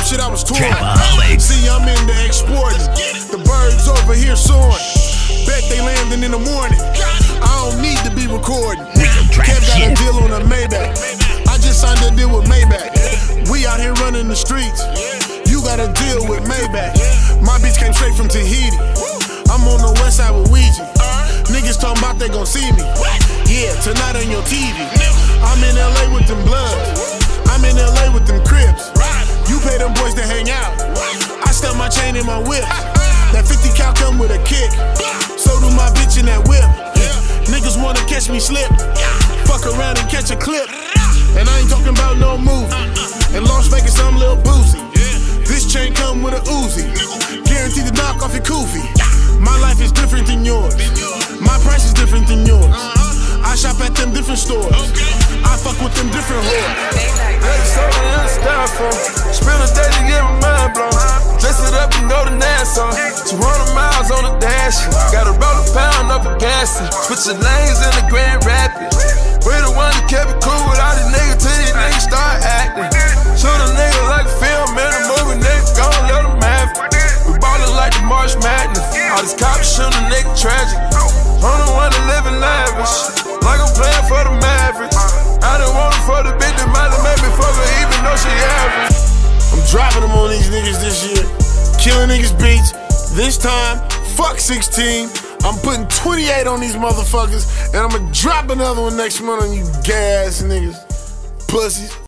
shit, I was torn. Trapaholics. See, I'm into exporting. The birds over here soaring. Bet they landing in the morning. I don't need to be recording. Kev got a deal on a Maybach. I just signed a deal with Maybach. We out here running the streets. You got a deal with Maybach. My bitch came straight from Tahiti. I'm on the west side with Ouija. Niggas talking about they gon' see me. Yeah, tonight on your TV. I'm in LA with them Bloods. I'm in LA with them Crips. You pay them boys to hang out. I stuck my chain in my whip. That 50 cal come with a kick. So do my bitch in that whip. Niggas wanna catch me slip. Fuck around and catch a clip. And I ain't talking about no movie. In Las Vegas, I'm Lil Boosie. This chain come with a Uzi. Guaranteed to knock off your koofy. My life is different than yours. My price is different than yours. I shop at them different stores. I fuck with them different whores. That's something in the styrofoam. Spend a day to get my mind blown. Dress it up and go to Nassau. 200 miles on the dash. Gotta roll a pound up a gas. Switching lanes in the Grand Rapids. We the one that kept it cool with all these niggas till these niggas start acting. Shoot a nigga like a film in a movie, nigga gon' let them have it. We ballin' like the March Madness. All these cops shoot a nigga tragic. I'm the one that living lavish, like I'm playing for the Mavericks. I done want it for the bitch that might have made me fuck her even though she average. I'm dropping them on these niggas this year. Killing niggas beats. This time, fuck 16. I'm putting 28 on these motherfuckers. And I'ma drop another one next month on you gay ass niggas. Pussies.